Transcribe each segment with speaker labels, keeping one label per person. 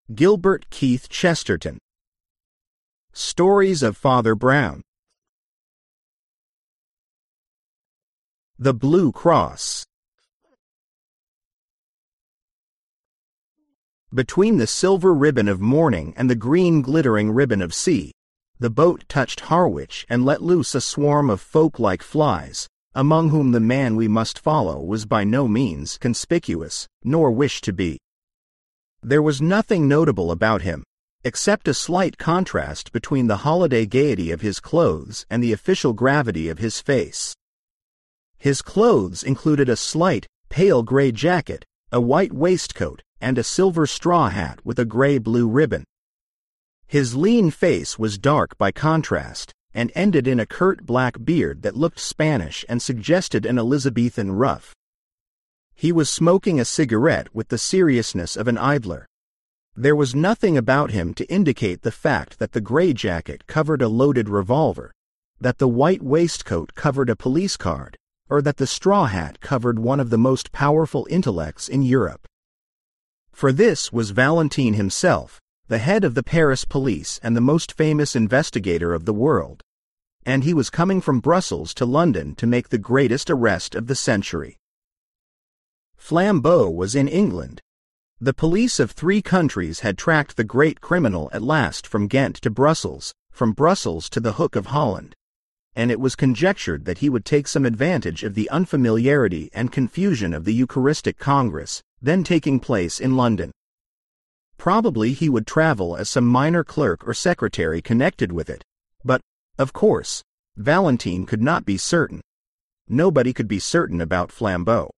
Speaker 1: Gilbert Keith Chesterton. Stories of Father Brown. The Blue Cross. Between the silver ribbon of morning and the green glittering ribbon of sea, the boat touched Harwich and let loose a swarm of folk like flies, among whom the man we must follow was by no means conspicuous, nor wished to be. There was nothing notable about him, except a slight contrast between the holiday gaiety of his clothes and the official gravity of his face. His clothes included a slight, pale gray jacket, a white waistcoat, and a silver straw hat with a gray-blue ribbon. His lean face was dark by contrast, and ended in a curt black beard that looked Spanish and suggested an Elizabethan ruff. He was smoking a cigarette with the seriousness of an idler. There was nothing about him to indicate the fact that the gray jacket covered a loaded revolver, that the white waistcoat covered a police card, or that the straw hat covered one of the most powerful intellects in Europe. For this was Valentine himself, the head of the Paris police and the most famous investigator of the world, and he was coming from Brussels to London to make the greatest arrest of the century. Flambeau was in England. The police of 3 countries had tracked the great criminal at last from Ghent to Brussels, from Brussels to the Hook of Holland, and it was conjectured that he would take some advantage of the unfamiliarity and confusion of the Eucharistic Congress, then taking place in London. Probably he would travel as some minor clerk or secretary connected with it, but, of course, Valentine could not be certain. Nobody could be certain about Flambeau.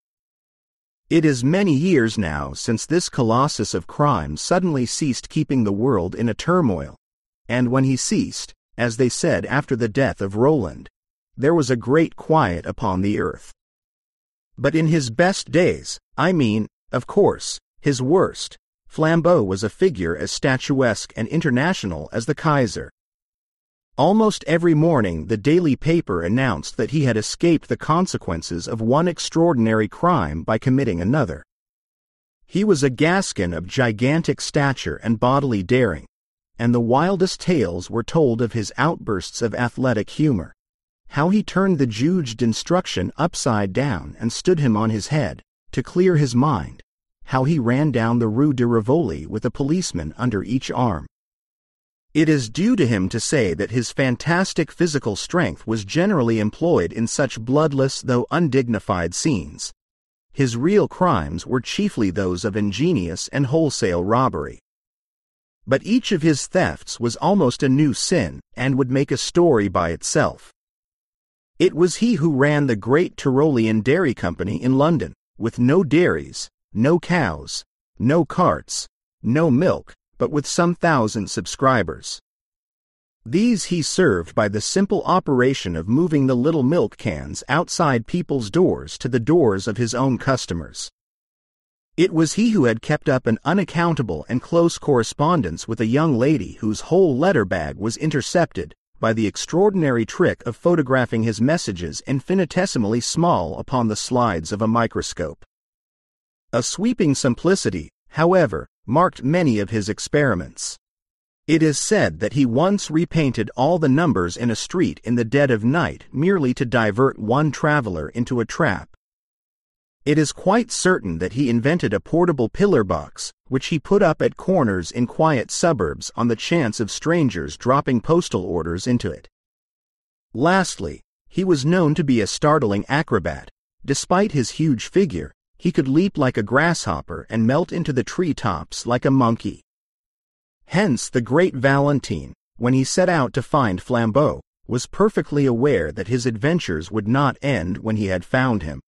Speaker 1: It is many years now since this colossus of crime suddenly ceased keeping the world in a turmoil, and when he ceased, as they said after the death of Roland, there was a great quiet upon the earth. But in his best days, I mean, of course, his worst, Flambeau was a figure as statuesque and international as the Kaiser. Almost every morning the daily paper announced that he had escaped the consequences of one extraordinary crime by committing another. He was a Gascon of gigantic stature and bodily daring, and the wildest tales were told of his outbursts of athletic humor, how he turned the juge d'instruction upside down and stood him on his head, to clear his mind, how he ran down the Rue de Rivoli with a policeman under each arm. It is due to him to say that his fantastic physical strength was generally employed in such bloodless though undignified scenes. His real crimes were chiefly those of ingenious and wholesale robbery. But each of his thefts was almost a new sin and would make a story by itself. It was he who ran the great Tyrolean Dairy Company in London, with no dairies, no cows, no carts, no milk, but with some 1,000 subscribers. These he served by the simple operation of moving the little milk cans outside people's doors to the doors of his own customers. It was he who had kept up an unaccountable and close correspondence with a young lady whose whole letter bag was intercepted by the extraordinary trick of photographing his messages infinitesimally small upon the slides of a microscope. A sweeping simplicity, however, marked many of his experiments. It is said that he once repainted all the numbers in a street in the dead of night merely to divert one traveler into a trap. It is quite certain that he invented a portable pillar box, which he put up at corners in quiet suburbs on the chance of strangers dropping postal orders into it. Lastly, he was known to be a startling acrobat. Despite his huge figure, he could leap like a grasshopper and melt into the tree tops like a monkey. Hence the great Valentine, when he set out to find Flambeau, was perfectly aware that his adventures would not end when he had found him.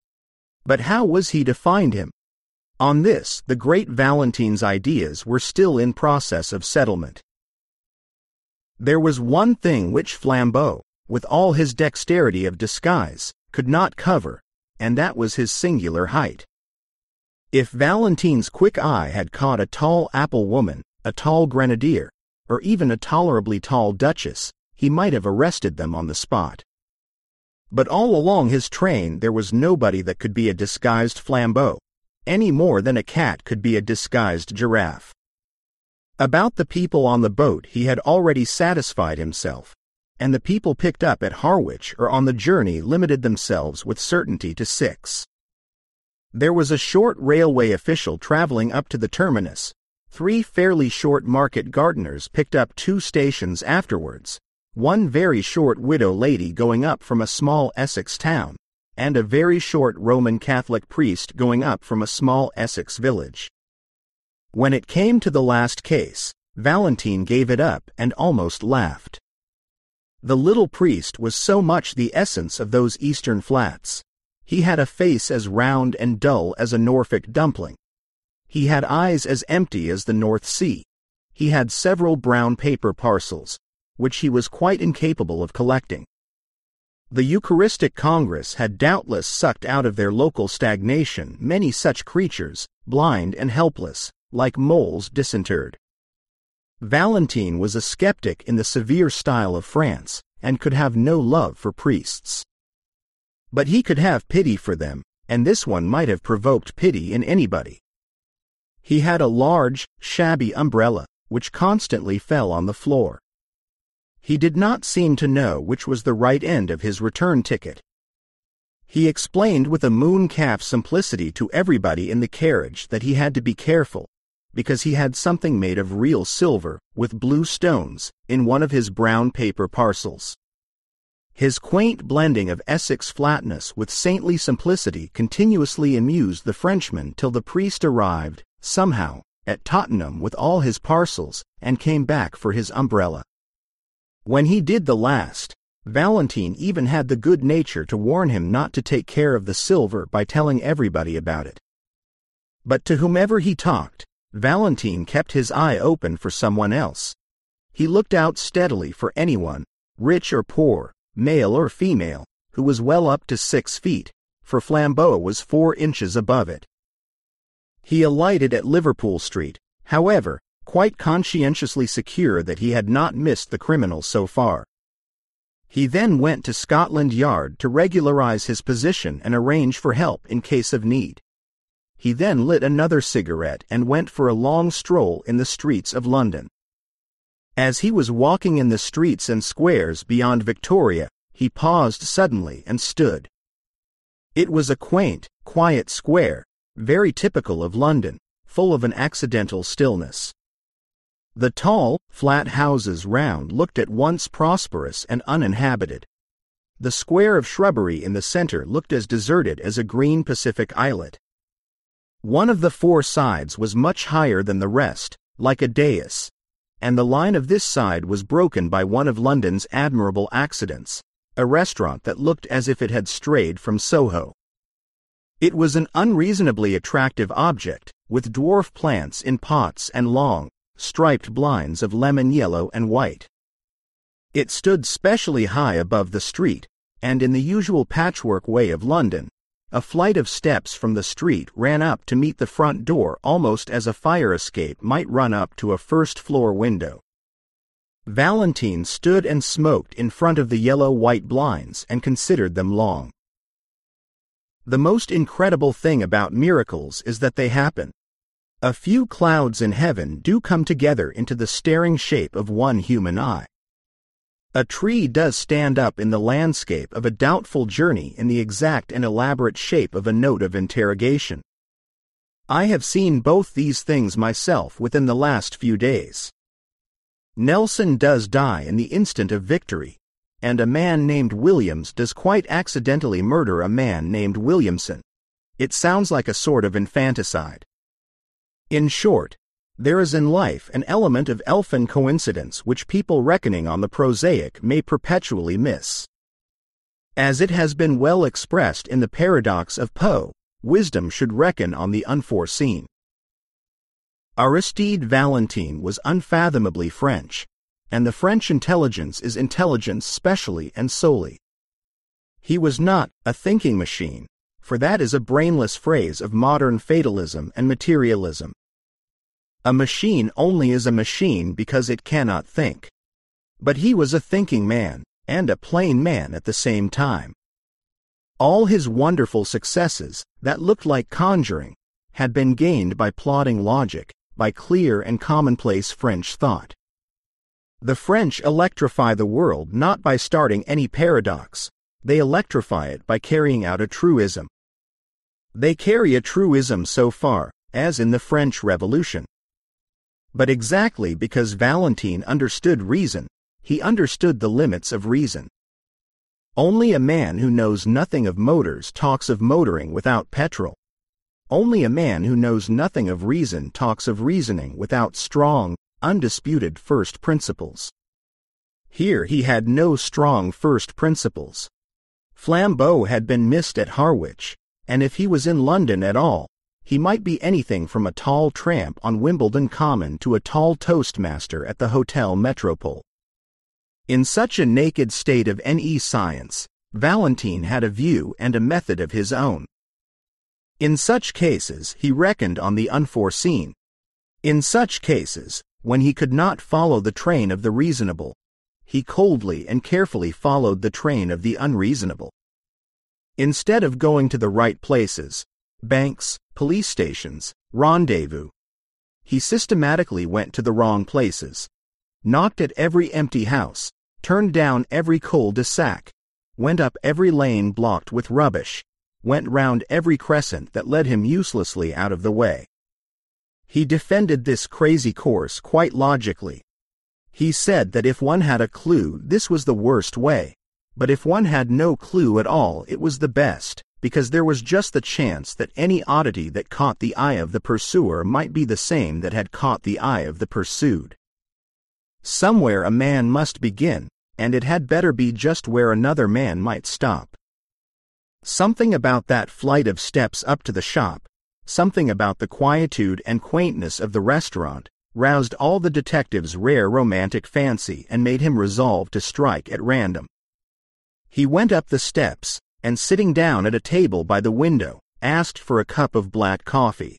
Speaker 1: But how was he to find him? On this, the great Valentine's ideas were still in process of settlement. There was one thing which Flambeau, with all his dexterity of disguise, could not cover, and that was his singular height. If Valentine's quick eye had caught a tall apple woman, a tall grenadier, or even a tolerably tall duchess, he might have arrested them on the spot. But all along his train there was nobody that could be a disguised Flambeau, any more than a cat could be a disguised giraffe. About the people on the boat he had already satisfied himself, and the people picked up at Harwich or on the journey limited themselves with certainty to 6. There was a short railway official travelling up to the terminus. 3 fairly short market gardeners picked up 2 stations afterwards, 1 very short widow lady going up from a small Essex town, and a very short Roman Catholic priest going up from a small Essex village. When it came to the last case, Valentine gave it up and almost laughed. The little priest was so much the essence of those eastern flats. He had a face as round and dull as a Norfolk dumpling. He had eyes as empty as the North Sea. He had several brown paper parcels, which he was quite incapable of collecting. The Eucharistic Congress had doubtless sucked out of their local stagnation many such creatures, blind and helpless, like moles disinterred. Valentine was a skeptic in the severe style of France, and could have no love for priests. But he could have pity for them, and this one might have provoked pity in anybody. He had a large, shabby umbrella, which constantly fell on the floor. He did not seem to know which was the right end of his return ticket. He explained with a mooncalf simplicity to everybody in the carriage that he had to be careful, because he had something made of real silver, with blue stones, in one of his brown paper parcels. His quaint blending of Essex flatness with saintly simplicity continuously amused the Frenchman till the priest arrived, somehow, at Tottenham with all his parcels, and came back for his umbrella. When he did the last, Valentine even had the good nature to warn him not to take care of the silver by telling everybody about it. But to whomever he talked, Valentine kept his eye open for someone else. He looked out steadily for anyone, rich or poor, male or female, who was well up to 6 feet, for Flambeau was 4 inches above it. He alighted at Liverpool Street, however, quite conscientiously secure that he had not missed the criminal so far. He then went to Scotland Yard to regularize his position and arrange for help in case of need. He then lit another cigarette and went for a long stroll in the streets of London. As he was walking in the streets and squares beyond Victoria, he paused suddenly and stood. It was a quaint, quiet square, very typical of London, full of an accidental stillness. The tall, flat houses round looked at once prosperous and uninhabited. The square of shrubbery in the center looked as deserted as a green Pacific islet. One of the 4 sides was much higher than the rest, like a dais, and the line of this side was broken by one of London's admirable accidents, a restaurant that looked as if it had strayed from Soho. It was an unreasonably attractive object, with dwarf plants in pots and long, striped blinds of lemon yellow and white. It stood specially high above the street, and in the usual patchwork way of London, a flight of steps from the street ran up to meet the front door almost as a fire escape might run up to a first-floor window. Valentine stood and smoked in front of the yellow-white blinds and considered them long. The most incredible thing about miracles is that they happen. A few clouds in heaven do come together into the staring shape of one human eye. A tree does stand up in the landscape of a doubtful journey in the exact and elaborate shape of a note of interrogation. I have seen both these things myself within the last few days. Nelson does die in the instant of victory, and a man named Williams does quite accidentally murder a man named Williamson. It sounds like a sort of infanticide. In short, there is in life an element of elfin coincidence which people reckoning on the prosaic may perpetually miss. As it has been well expressed in the paradox of Poe, wisdom should reckon on the unforeseen. Aristide Valentine was unfathomably French, and the French intelligence is intelligence specially and solely. He was not a thinking machine, for that is a brainless phrase of modern fatalism and materialism. A machine only is a machine because it cannot think. But he was a thinking man, and a plain man at the same time. All his wonderful successes, that looked like conjuring, had been gained by plodding logic, by clear and commonplace French thought. The French electrify the world not by starting any paradox, they electrify it by carrying out a truism. They carry a truism so far, as in the French Revolution. But exactly because Valentine understood reason, he understood the limits of reason. Only a man who knows nothing of motors talks of motoring without petrol. Only a man who knows nothing of reason talks of reasoning without strong, undisputed first principles. Here he had no strong first principles. Flambeau had been missed at Harwich, and if he was in London at all, he might be anything from a tall tramp on Wimbledon Common to a tall toastmaster at the Hotel Metropole. In such a naked state of science, Valentine had a view and a method of his own. In such cases he reckoned on the unforeseen. In such cases, when he could not follow the train of the reasonable, he coldly and carefully followed the train of the unreasonable. Instead of going to the right places, banks, police stations, rendezvous, he systematically went to the wrong places, knocked at every empty house, turned down every cul-de-sac, went up every lane blocked with rubbish, went round every crescent that led him uselessly out of the way. He defended this crazy course quite logically. He said that if one had a clue, this was the worst way, but if one had no clue at all, it was the best, because there was just the chance that any oddity that caught the eye of the pursuer might be the same that had caught the eye of the pursued. Somewhere a man must begin, and it had better be just where another man might stop. Something about that flight of steps up to the shop, something about the quietude and quaintness of the restaurant, roused all the detective's rare romantic fancy and made him resolve to strike at random. He went up the steps, and sitting down at a table by the window, asked for a cup of black coffee.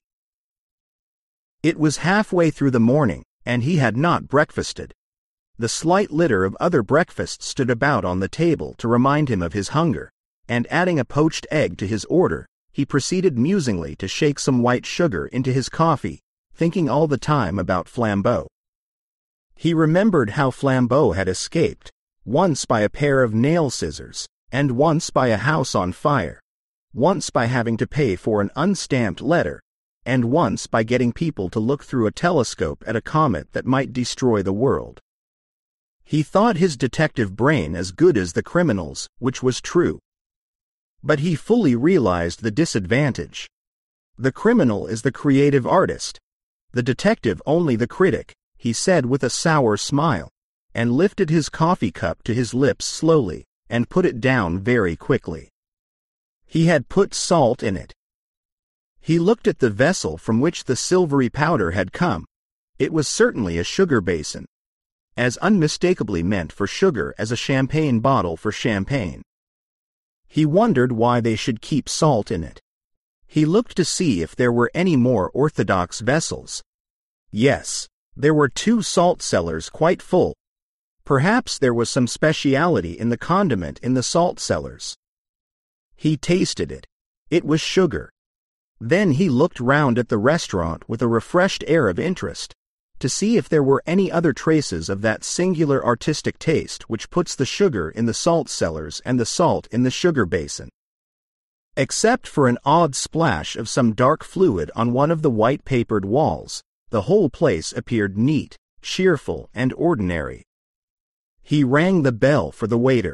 Speaker 1: It was halfway through the morning, and he had not breakfasted. The slight litter of other breakfasts stood about on the table to remind him of his hunger, and adding a poached egg to his order, he proceeded musingly to shake some white sugar into his coffee, thinking all the time about Flambeau. He remembered how Flambeau had escaped, once by a pair of nail scissors, and once by a house on fire, once by having to pay for an unstamped letter, and once by getting people to look through a telescope at a comet that might destroy the world. He thought his detective brain as good as the criminal's, which was true. But he fully realized the disadvantage. The criminal is the creative artist, the detective only the critic, he said with a sour smile, and lifted his coffee cup to his lips slowly, and put it down very quickly. He had put salt in it. He looked at the vessel from which the silvery powder had come. It was certainly a sugar basin, as unmistakably meant for sugar as a champagne bottle for champagne. He wondered why they should keep salt in it. He looked to see if there were any more orthodox vessels. Yes, there were 2 salt cellars quite full. Perhaps there was some speciality in the condiment in the salt cellars. He tasted it. It was sugar. Then he looked round at the restaurant with a refreshed air of interest, to see if there were any other traces of that singular artistic taste which puts the sugar in the salt cellars and the salt in the sugar basin. Except for an odd splash of some dark fluid on one of the white-papered walls, the whole place appeared neat, cheerful, and ordinary. He rang the bell for the waiter.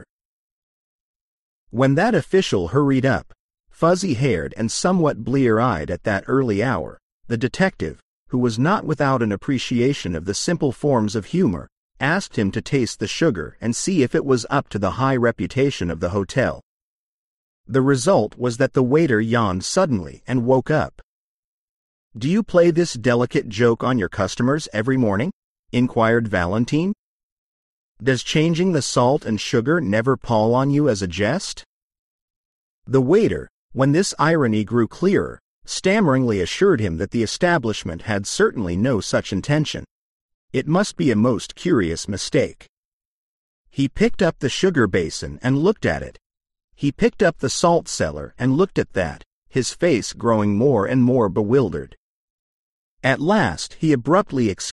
Speaker 1: When that official hurried up, fuzzy-haired and somewhat blear-eyed at that early hour, the detective, who was not without an appreciation of the simple forms of humor, asked him to taste the sugar and see if it was up to the high reputation of the hotel. The result was that the waiter yawned suddenly and woke up. "Do you play this delicate joke on your customers every morning?" inquired Valentine. "Does changing the salt and sugar never pall on you as a jest?" The waiter, when this irony grew clearer, stammeringly assured him that the establishment had certainly no such intention. It must be a most curious mistake. He picked up the sugar basin and looked at it. He picked up the salt cellar and looked at that, his face growing more and more bewildered. At last he abruptly exclaimed,